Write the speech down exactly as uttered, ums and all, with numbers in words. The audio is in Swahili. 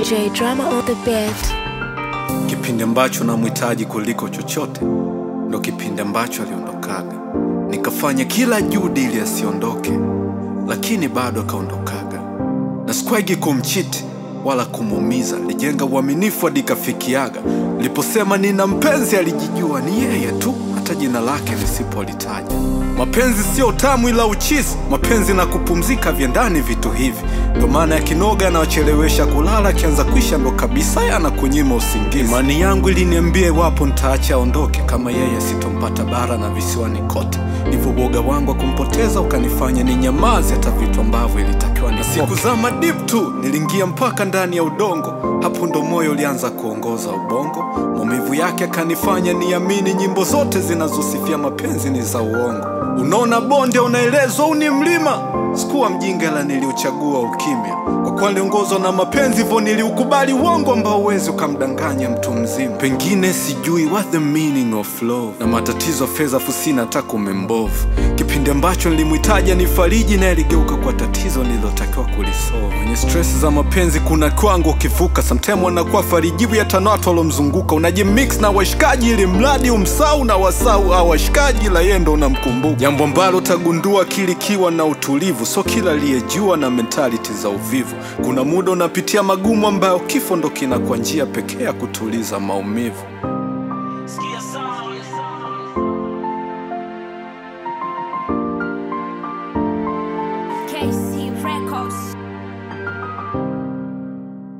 J Drama on the beat. Kipindi ambacho namhitaji kuliko chochote ndo kipindi ambacho aliondokaga. Nikafanya kila juhudi ili asiondoke, lakini bado akaondokaga. Na sikuwahi kumchiti wala kumuumiza, alijenga uaminifu hadi kafikiaga. Niliposema nina mpenzi alijijua ni yeye tu, hata jina lake nisipolitaja. Mapenzi sio tamu ila uchizi, mapenzi na kupumzika viendani vitu hivi. Ndo maana ya kinoga na wachelewesha kulala, kianza kuisha ndo kabisa yanakunyima usingizi. Imani yangu iliniambia wapo nitaacha aondoke, kama yeye sitompata bara na visiwani kote. Hivyo boga wangu kumpoteza ukanifanya ni nyamazi hata vitu ambavyo ilitakiwa ni siku za madip tu. Nilingia mpaka ndani ya udongo, hapo ndo moyo ulianza kuongoza ubongo. Maumivu yake akanifanya niamini nyimbo zote zinazosifia mapenzi ni za uongo. Unaona bonde unaelezwa uni mlima, sikuwa mjinga la niliuchagua ukimya. Kwa kuwa niliongozwa na mapenzi hivyo niliukubali uongo ambao uwezi ukamdanganya mtu mzima. Pengine sijui what the meaning of love, na matatizo fedha fusina hata umembovu. Kipindi ambacho nilimhitaji nifariji na iligeuka kwa tatizo nililotakiwa kulisolve. Mwenye stress za mapenzi kuna kwangu ukivuka, sometimes wanakuwa farijibu ya tanato alomzunguka. Unajimix na washikaji ili mradi umsau na wasau au washikaji la yendo unamkumbuka. Jambo ambalo utagundua kilikiwa na utulivu, so kila aliyejua na mentality za uvivu. Kuna muda unapitia magumu ambayo kifo ndo kinakuwa njia pekee ya kutuliza maumivu.